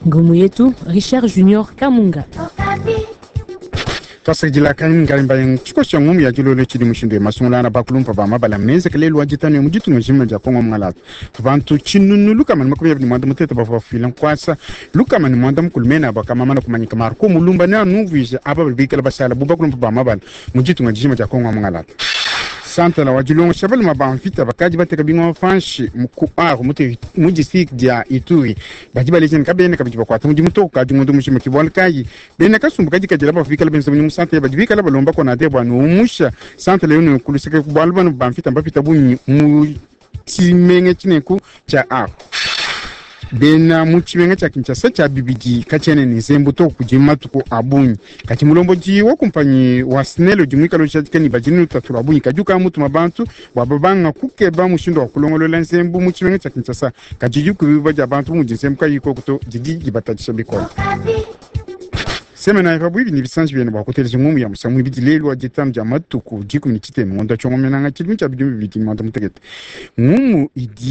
Ngumu yetu Richard Junior Kamunga. Tasa jila kan ngalimba yang chiko chongumu ya jilolo chidi mushinde masungula na bakulumpa ba mabala mnenze kelelo wajitani mujitu ngojima ja kongo mngalatu vantu chinunu luka man makuya ni mwanda muteta ba filan kwasa luka man mwanda mkulmena ba kama mana kumanyika marko mulumba na nuvija aba bikala basala bubakulumpa ba mabala mujitu ngojima ja kongo mngalatu Santa la wajilongo shabali mabamfita bakaji bateka bingo fanshi mukuaro mujisik dia ituri bajiba lejen kabene kabijiba kwata mujimuto kaji ngundu mushima kibwal kayi bene kasumbu kaji kajila bafika labenza munyu santa bajibika laba lomba kona de bwanu umusha santa leyono kuluseke kubwalba bamfita mbafita bunyi mu kimenge chineku cha ako bena muchimenge cha kinchasa cha bibiji kachene ni zembuto kujima tuko abunyi kati mulombo ji wo kumpanyi wa snelo jumika lo chakeni bajinu tatura abunyi kajuka mutu mabantu wababanga kukeba mushindo wa kulongolola nzembu muchimenge cha kinchasa kajijuku bibaja bantu mujinsembu kayiko kuto jigi gibatajisha bikona semena ifabu hivi ni visanji vyene wakutelezi ngumu ya musamu ibiti lelu wa jitamu jamatu kujiku ni chite mwanda chongo menanga chilimi cha bidumi viti mwanda mutekete ngumu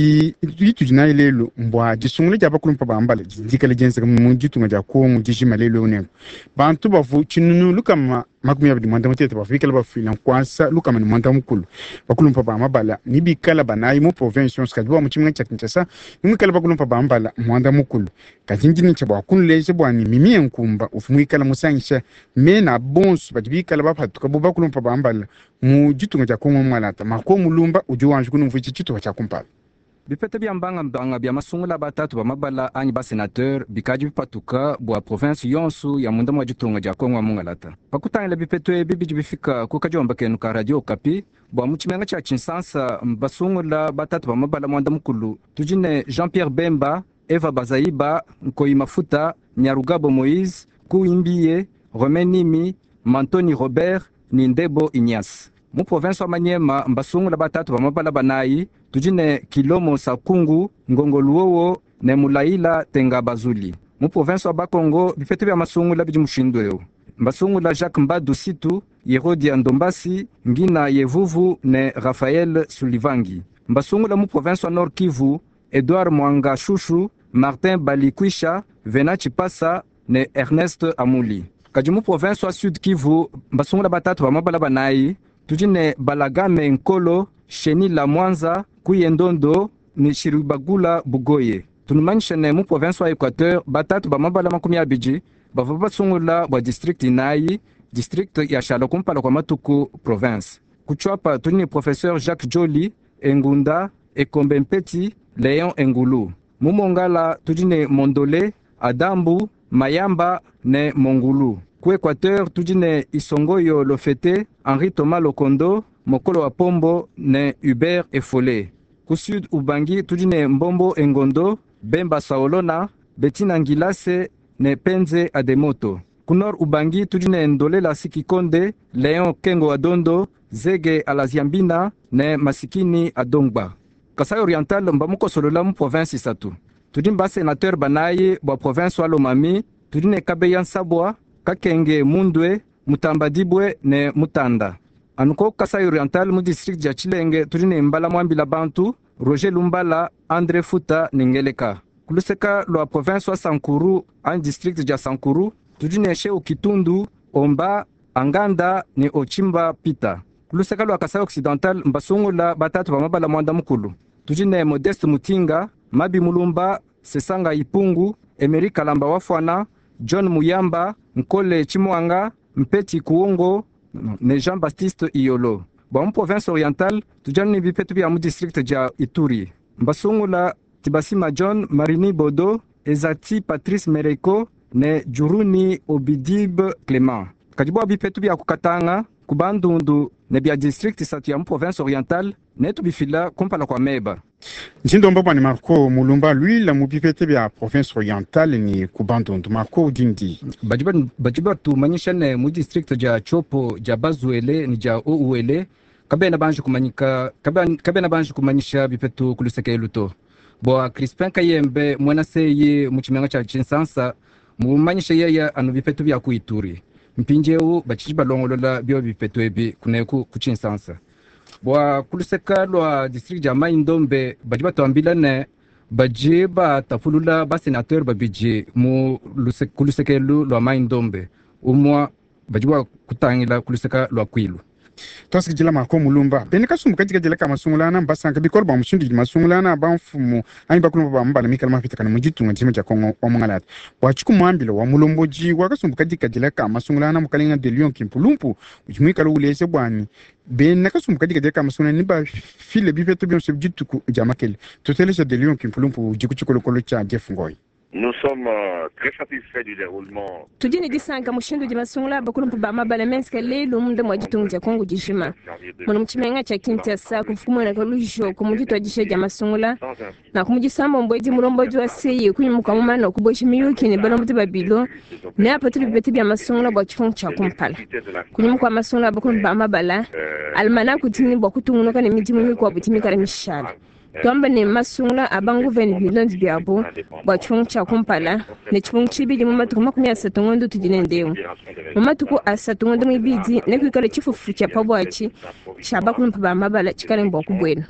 itu jinayi lelu mbwa jisungule jaba kulumpa bambale jidika lejense kama mjitu nga jako mjishima lelu unengu bantu bafu chinunu luka makumi ya bidi mwanda mutete bafika laba filan kwasa luka mani mwanda mkulu bakulumpa bambala nibi kala banayi mu province skajiwa mchimnga chakinchasa nimi kala bakulumpa bambala mwanda mkulu kajinjini chaba wakunuleze bwani mimi nkumba ufumwika la musangisha mena bonsu bajibika la bapatuka buba kulumpa bambala mu jitu nga kongo mmalata mako mulumba ujuwanju kunumvuchi chitu wachakumpala bipete bya mbanga bya masungula batatu ba mabala anyi ba senateur bikaji bipatuka bwa province yonsu ya munda mwa jitunga ja kongo mungalata pakutangila bipete bibiji bifika kukajomba kenu ka radio kapi bwa muchimenga cha chinsansa basungula batatu ba mabala mwanda mukulu tujine Jean-Pierre Bemba Eva Bazaiba Nkoi Mafuta Nyarugabo Moïse Kuimbiye Romenimi Mantoni Robert Nindebo Ignace mu province wa Manyema mbasungula batatu ba mabala banayi tujine Kilomo Sakungu Ngongoluowo ne Mulaila Tengabazuli mu province wa Bakongo bifete bya masungula biji mushindweo mbasungula Jacques Mbadu Situ Yerodia Ndombasi Ngina Yevuvu ne Raphaël Sulivangi mbasungula mu province wa Nord Kivu Edouard Mwanga Shushu Martin Balikwisha Venachi Passa ne Ernest Amuli kajimu province wa Sud Kivu mbasungula batatu ba mabala banayi tujine Balagame Nkolo Sheni la Mwanza Kuyendondo ni Shiribagula Bugoye tunumanyishene mu province wa Equateur batatu ba mabala makumi abiji bavaba sungula bwa district inayi district ya Shalo kumpala kwa matuku province kuchwapa tuni professeur Jacques Joly Engunda Ekombe Mpeti Leon Engulu mumongala tujine Mondole Adambu Mayamba ne Mongulu ku Equateur tujine Isongoyo Lofete Henri Thomas Lokondo Mokolo wa Pombo ne Hubert Efole ku Sud Ubangi tujine Mbombo Engondo Bemba Saolona Betina Ngilase ne Penze Ademoto ku Nord Ubangi tujine Ndolela Sikikonde Leon Kengo Adondo Zege Alaziambina ne Masikini Adongba Kasai Oriental mbamuko solola mu province isatu tudimba senateur banaye bwa province wa Lomami tudine Kabeya Sabwa Kakenge Mundwe Mutambadibwe ne Mutanda anuko Kasai Oriental mu district ya Chilenge tudine Mbala Mwambila Bantu Roger Lumbala Andre Futa Ningeleka kuluseka lwa province wa Sankuru an district ya Sankuru tudine Sheu Kitundu Omba Anganda ni Ochimba Pita kuluseka lwa Kasai Occidental mbasungula batatu ba mabala mwanda mukulu tujine Modeste Mutinga Mabi Mulumba Sesanga Ipungu Emery Kalamba Wafwana John Muyamba Nkole Chimwanga Mpeti Kuongo ne Jean-Baptiste Iyolo bwa mu province orientale tujani bipetu bya mu district ja Ituri mbasungula Tibasima John Marini Bodo Ezati Patrice Mereko ne Juruni Obidib Clement kadibwa bipetu bya kukatanga kubandundu ne bya district satu ya mu province orientale netu bifila kumpala kwa meba Njindo mbaba ni Marco Mulumba lui la mubipete bya province orientale ni kubandundu Marco Dindi bajiba tu manyishane mu district ja Chopo ja Bazuele ni ja Ouele kabena banji kumanyisha bipetu kuluseke luto bo Crispin Kayembe mwana seye mu kimenga cha Chinsansa mu manyisha yaya anu bipetu bya kuituri mpinjeu bachiba longolola bio bipetu ebi kuneku kuchinsansa bwa kuluseka lwa district ja Maindombe bajiba tuambilane baje ba tafulula ba senateur babije mu kulusekelu lwa mai ndombe umwa bajiwa kutangila kuluseka lwa kwilu toski jila mako mulumba bene kasumbu katika jila kama sungulana mbasanga bikolo ba mushindi masungulana ba mfumu ani bakulumba ba mbala mikala mafita kana mujitunga jima ja kongo omungalata wachiku mwambilo wa mulomboji wakasumbu katika jila kama sungulana mukalinga de lion kimpulumpu ujimwikala ulese bwani bene kasumbu katika jila kama sungulana niba file bifeto bionse bjituku jamakele totelesa de lion kimpulumpu jikuchukolo cha Jeff Ngoy. Nous sommes très satisfaits du déroulement. Tujini disanga mushindu jimasungula bakulumpu ba mabala menska lelo munda mwajitungu ja Kongo jishima. Mwana mchimenga cha Kinshasa kufukumwa na kalujo kumujitu ajisha jamasungula na kumujisamba mbweji mulomboji wa seye kunyumuka mumana kuboshi miyuki ni balombuti babilo na hapa tuli bibeti bya masungula bwa chifungu cha kumpala. Kunyumuka wa masungula bakulumpu ba mabala almana kutini bwa kutungunuka ni miji mwiko wa butimika la mishala. Tuamba ni masungula abangu veni bilonzi biabo bwa chifungu cha kumpala ne chifungu chibidi mumatuku makumi asatungondo tujinendeo mumatuku asatungondo mwibidi ne kuikale chifufu cha pabwachi cha bakulumpu ba mabala chikale mbwa kubwena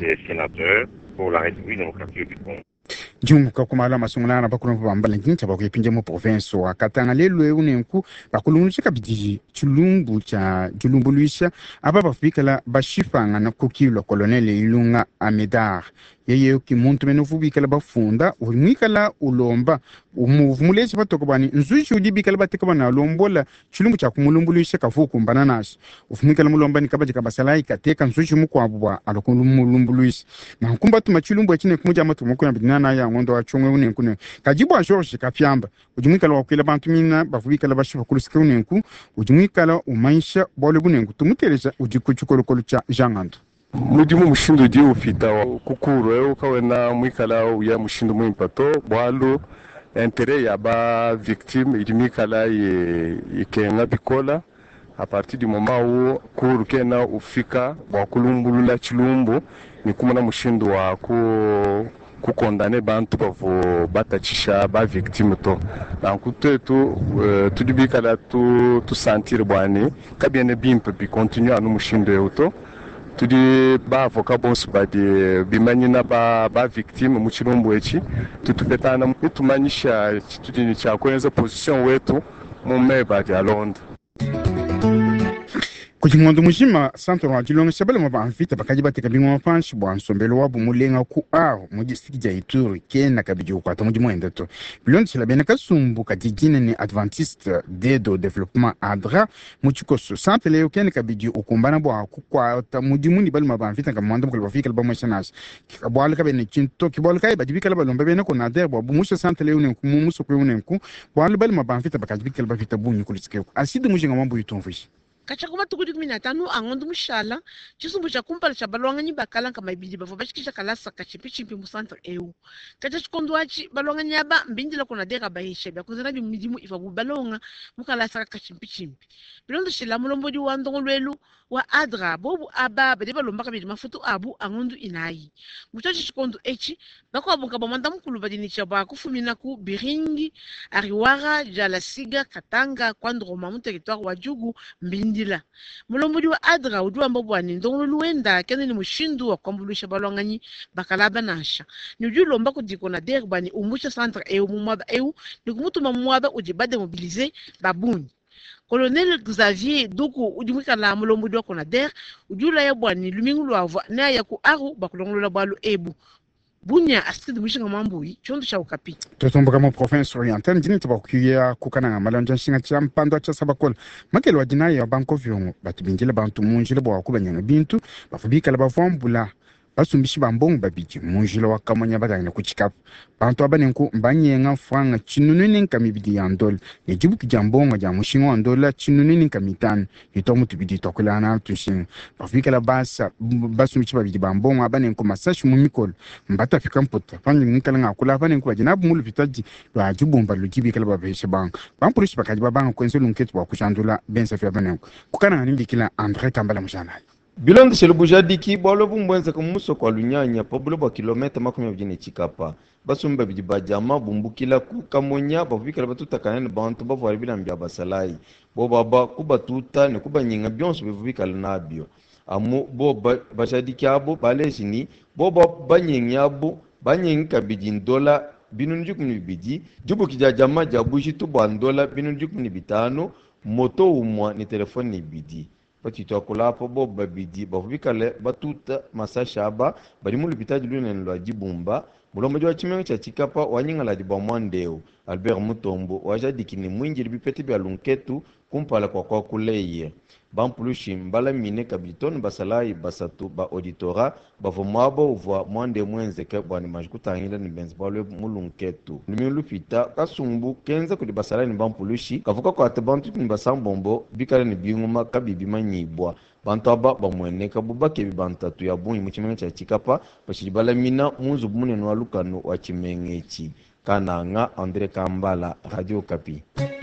Jumuka kumala masungulana bakulumpu ba mbala njincha bakuyipinja mu province wa Katanga lelo eunenku bakulungushika bidiji chulumbu cha julumbu luisha aba bafikala bashifanga na kukilo colonel Ilunga Amedar yeye kimuntu menuvubikala bafunda umwikala ulomba umuvumulezi batokobani nzushi udibikala batekobana lombola chulumbu cha kumulumbuluisha kafuku mbananashi ufumikala mulomba nikabaje kabasalai kateka nzushi mukwabwa alokulumbuluisha na kumba tuma chulumbu achine kumuja matumuko ya bidinana ya ngondo achongwe unenkune kajibu a George kapyamba ujumwikala wakila bantu mina bafubikala bashifa kulusika unenku ujumwikala umaisha bole bunenku tumuteleza ujikuchukolokolo cha jangando mudimu mushindo je ufita kukuru ukawena mwikala ya mushindo mwimpato bwalo intere ya ba victime idimikala ikenga bikola a partir du moment où kuru kena ufika bwa kulumbulula chilumbu ni kumana mushindo wa kukondane bantu bavo batachisha ba victime to donc tudibikala tu sentir bwani kabiene bimpe bi continue anu mushindo yoto tudi ba avocat bonsu ba de bimanyina ba victime mu chilombo echi tutupetana tumanyisha tudi cha kwenza position wetu mu meba de Londres kujimondo mujima centre wa Dilonga sabale mo banfita bakaji bateka bingo fanshi bwa nsombelo wabu mulenga ku aho mu district ya Ituri kena kabiju kwa to mujimo endato bilonzi la bena kasumbu kadijine ni Adventiste dedo development adra mu chikoso centre le kena kabiju ukumbana bwa ku kwa ta mujimo ni balma banfita kamwando ko bafika ba mashanash kabwala ka bene chinto kibwala kai bajibika la balomba bena ko na der bwa muso centre le unen ku muso ko unen ku bwala balma banfita bakaji bika la bafita bunyi kulisike asidu mujinga mambo yitomfishi kachakuma tukudi 15 angondo mushala chisumbu cha kumpala cha balwanga nyi bakala kama ibidi bavo bashikisha kalasa kachimpi mu centre EU kacha chikondwachi balwanga nyaba mbindila kuna deka bahisha bya kuzana bi midimu ifa balonga mukalasa kachimpi bilondo shila mulombodi wa ndongolwelu wa adra bobu aba bade balomba kabidi mafutu abu angondo inayi muchachi chikondo echi bako abunga bamanda mukulu badini cha ba kufumina ku Biringi Ariwara Jalasiga Katanga kwandroma mu territoire wa Jugu mbindila mulombodi wa adra udwa mbobwani ndongolwelu wenda kene ni mushindu wa kwambulisha balwanganyi bakalaba nasha ni ujulomba kudiko na derbani umusha centre EU mumaba EU ni kumutuma mwaba ujibade mobiliser babuni Colonel Xavier Duku ujumika la mulombodi wa Konader ujula ya bwani lumingu lwava na ya ku aru bakulongola balo ebu bunya asidi mushinga mambui chondo cha ukapi totomboka mu province orientale njini tabakuya kukana ngamala njanshinga cha mpando cha sabakola makelo wajina ya banko vyongo batibinjile bantu munjile bwa kubanyanga bintu bafubika la bavombula basumbishi bambongo babiji munjilo wakamanya badanga kuchikapa bantu abanenku mbanyenga franga chinunene nkamibidi ya ndol nejibu kijambongo ja mushingo ndola chinunene nkamitano itomu tibidi tokulana tushinga bafika la basumbishi babiji bambongo abanenku masashi mumikolo mbata fika mpota fanyi nkala ngakula abanenku bajinabu mulu vitaji lwa jibumba lujibi kala babeshe banga bampulishi bakaji babanga kwenzo lunketu wa kushandula bensa fi abanenku kukana nganimbikila Andre Kambala mshanali Bilondo shelubujadiki bwalo bumbwenza kumuso kwa lunyanya pabulo bwa kilometa makumi abiri chikapa basumba bijibajama bumbukila ku kamonya bavukila batutakana ne bantu bavwali bilambya basalai bo baba kubatuta ne kubanyinga byonso bivukala nabyo amu bo bajadiki abo baleshini bo banyenya abo banyengi kabidi ndola binunju kumi bidi jubu kijajama jabushi tu bandola binunju kumi bitano moto umwa ni telefoni ni bidi patito akula po bo babidi bafubikale batuta masashaba bari mu lupitaji lune lwa jibumba mulombo jwa chimenga cha chikapa wanyingala di bamwandeo Albert Mutombo wajadikini mwinjiri bipete bya lunketu kumpala kwa kuleye bampulushi mbala mine kabiton basalai basatu ba auditora bavomabo vwa mwande mwenzeke bwani majikutangila ni benzi balwe mulunketu nimilu pita kasumbu kenza kudi basalai ni bampulushi kavuka kwa atabantu ni basambombo bikale ni binguma kabibi manyibwa bantu aba bamweneka bubake bibantatu ya bunyi muchimenga cha chikapa bashibala mina munzu munene wa lukano wa chimengechi Kananga Andre Kambala Radio Kapi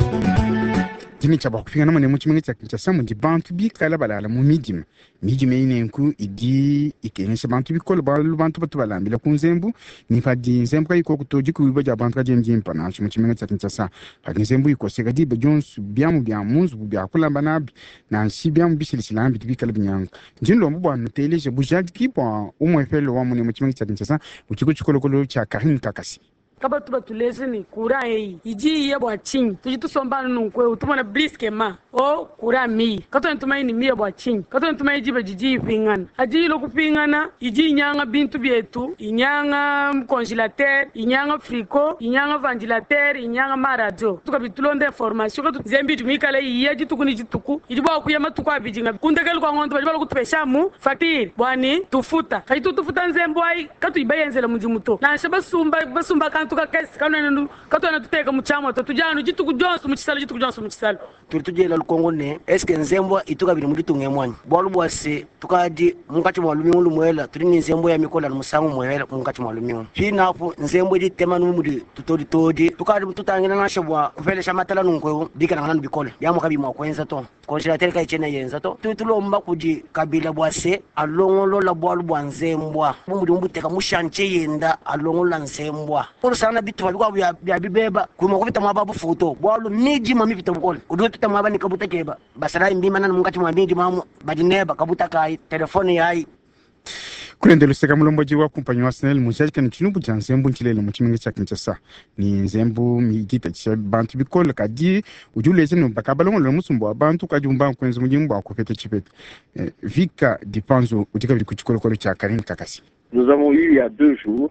jini chaba kufika namane muchimenga cha Kinshasa mundi bantu bikala balala mu midima inenku idi ikenesha bantu bikola balu bantu batu balambila kunzembu ni padi nzembu kayiko kutoji kubibaja bantu kajemje mpana muchimenga cha Kinshasa padi nzembu ikoseka di bejonsu byamu byamunzu byakulamba nabi na nshibyamu bisililambi bikala binyanga njinlo mbwa nuteleje bujadi kipo umwefelo wa mune muchimenga cha Kinshasa uchiko chikolokolo cha Karim Kakasi kaba tuba tuleze ni kura hei iji ya bwa ching tujitu sombana nunkwe utumana bliske ma o kura mi kato ntumai ni miya bwa ching kato ntumai jiba jiji ipingana aji ilo kupingana iji inyanga bintu bietu inyanga congelateur inyanga frigo inyanga ventilateur inyanga maradio tukabitulonde information kato zembi tumikala iya jitukuni jituku iji bwa kuyama tuku abijinga kundekelu kwa ngonto bali kutupeshamu fatiri bwani tufuta kaitu tufuta nzembo ai kato ibayenzela mujimuto na shaba basumba tuka kesi kanenu katona tuteka muchamo tutujano jituku jonso muchisalo turtujela lukongo ne eske nzembo ituka biri muditunge mwanyi bwalu bwase tukadi mungati mwalumi mulumwela turi nzembo ya mikola musangu mwela mungati mwalumi hinapo nzembo di temanu mudi todi tukadi tutangena na shobwa kufelesha matala nunkwe dikana ngana bikola yamu kabi mwakwenza to congelateur kai chena yenza to tutulomba kuji kabila bwase alongolo la bwalu bwanzembwa mumudi mbuteka mushanche yenda alongola nzembwa sana bitu balikuwa bya bibeba kuma kubita mababu foto bwalu miji mami bita bukole kudu tuta mabani kabuta keba basara imbima na mungati mwamiji mamu badineba kabuta kai telefoni yai kurendelo seka mulomboji wa kumpanyi wa SNEL mujaji kan chinubu cha nzembu nchilele muchimenga cha Kinshasa ni nzembu migita cha bantu bikola kadi ujuleze no bakabalongo lo musumbo abantu kadi umba kwenza mujimbo akopete chipete vika dipanzo utika bili kuchikolo cha Karim Kakasi. Nous avons eu il y a 2 jours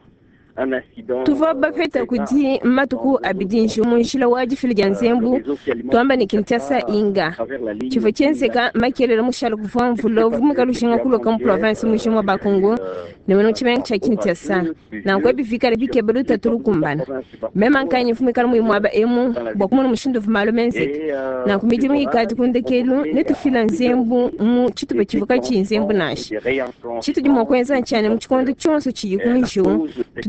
tuva bafeta kudi matuku abidinshi munshila waji filja nzembu tuamba ni Kinshasa inga chivo chenseka makelele mushala kuvamvulo vumikalushinga kulo kam province mushimwa bakongo ne weno chimenga cha Kinshasa na nkwebi vikale bikebelu taturu kumbana mema nkanye vumikala muimwa ba emu bokumuna mushindo vumalo menze na kumiji mwikati kundekelu netufila nzembu mu chitu bachivuka chi nzembu nashi chitu jimokwenza nchane mchikondo chonso chiyikumishu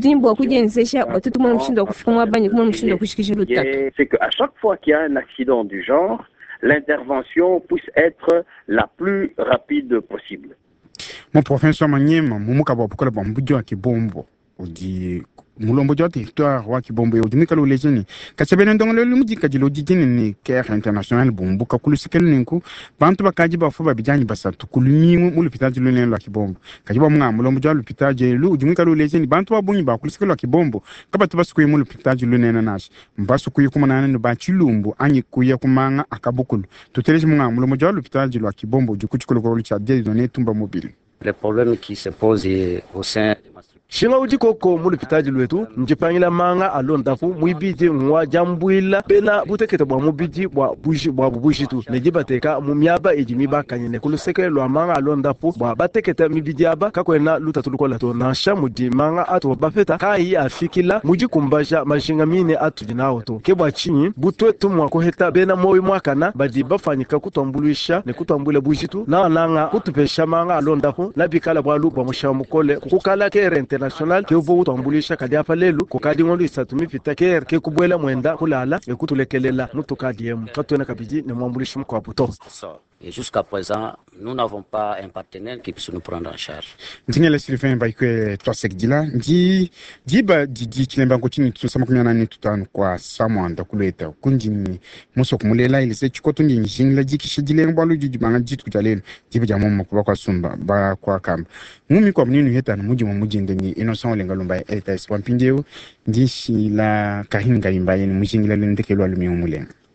c'est qu'à chaque fois qu'il y a un accident du genre, l'intervention puisse être la plus rapide possible. Mon professeur Manyema, Mumuka Bokola Bambujo Kibombo, Odi mulombo jote histoire wa kibombo yodimika lo lejeni kasebene ndongolo lumujika jilo jijini ni care international bombo kakulusikelo ninku bantu bakaji bafu babijani basatu kulumingu mu lupitaji lo nelo kibombo kajiba mga mulombo jalo lupitaji lo ujimika lo lejeni bantu babunyi bakulusikelo kibombo kabatu basukuye mu lupitaji lo nena nashi mbasu kuye kumanana no bachilumbu anyi kuye kumanga akabukulu tuteleje mga mulombo jalo lupitaji lo kibombo jukuchikolo ko cha de donner tumba mobile. Les problèmes qui se posent au sein de ma Shinga ujikoko muli pitaji lwetu njipangila manga alondafu muibiji mwa jambuila pena butekete bwa mubiji bwa bushi tu nejibateka mumyaba ejimiba kanyene kuluseke lwa manga alondafu bwa batekete mibiji aba kakwena luta tulukola to nasha mujimanga atu bafeta kai afikila mujikumbasha mashinga mine atu jinao to kebwa chinyi butwe tumwa koheta bena moyo mwakana badi bafanyika kutwambulisha ne kutwambula bushi tu na nanga kutupesha manga alondafu nabikala bwa lu bwa mushamukole kukala kere international ke uvo utambulisha kadi apa lelu ko kadi ngolu isatumi fitaker ke kubwela mwenda kulala ekutulekelela mutukadi yemu katwena kabiji ne mwambulisha mko aputo Et jusqu'à présent, nous n'avons pas un partenaire qui puisse nous prendre en charge. Ndingela Sylvain Baikwe Tosek Dila, Diba Didi Chilemba Kochini Tusamakuna Nitutano kwa Samoa Ndakuleta, Kundini, Mosok Mulela, ilise Chikotundi, Jingla Jiki Dilembalu Jibanga Jitu Jalel, Diba Jamoma kwa Sumba, Ba kwa Kam. Mumi kwa mninu heta na muji mamuji ndeni Innocent Lengalumba LTS Wampindeo, Ndishi la Kahinga Imbaye, Mujingila Lendekelwa Lumiumulenga.